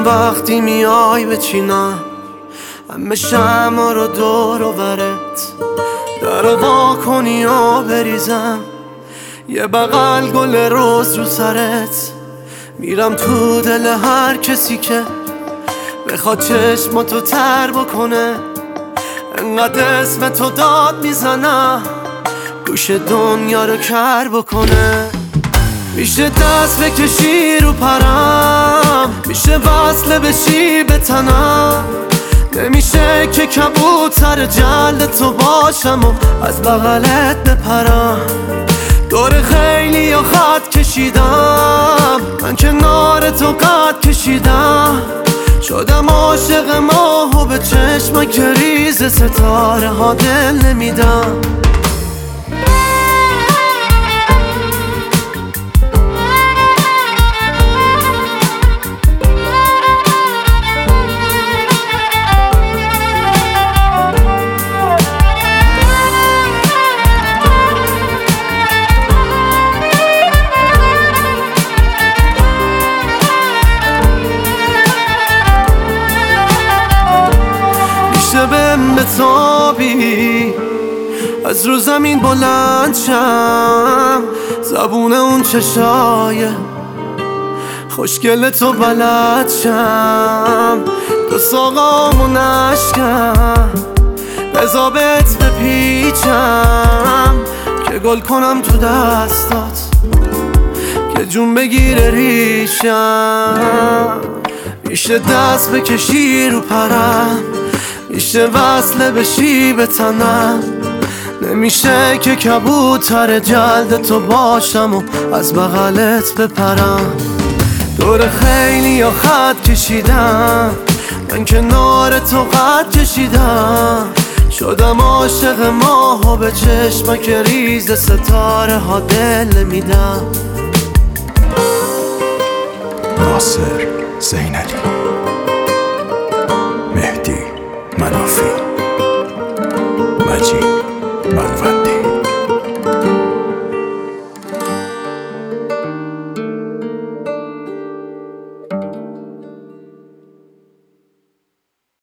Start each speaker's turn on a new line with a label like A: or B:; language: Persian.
A: وقتی میای بچینم همه شمع رو دور و برت، در وا کنی و بریزم یه بغل گل روز رو سرت. میرم تو دل هر کسی که بخواد چشماتو تر بکنه، انقدر اسم تو داد میزنم گوش دنیا رو کر بکنه. میشه دست بکشی رو پرم، میشه وصله بشی به تنم، نمیشه که کبوتر جلد تو باشم و از بغلت بپرم. دور خیلی یا خط کشیدم، من کنار تو قد کشیدم، شدم عاشق ماه و به چشم که ریز ستاره ها دل نمیدم. بهم بتابی از رو زمین بلند شم، زبون اون چشای خوشگل تو بلد شم، دو ساقامو نشکم بزا بهت بپیچم که گل کنم تو دستات که جون بگیره ریشم. میشه دست بکشی رو پرم، میشه وصله بشی به تنم، نمیشه که کبوتر جلد تو باشم و از بغلت بپرم. دور خیلی یا خط کشیدم، من کنار تو قد کشیدم، شدم عاشق ماه و به چشمک ریز ستاره ها دل میدم.
B: ناصر زینالی، مهدی منافی، مجید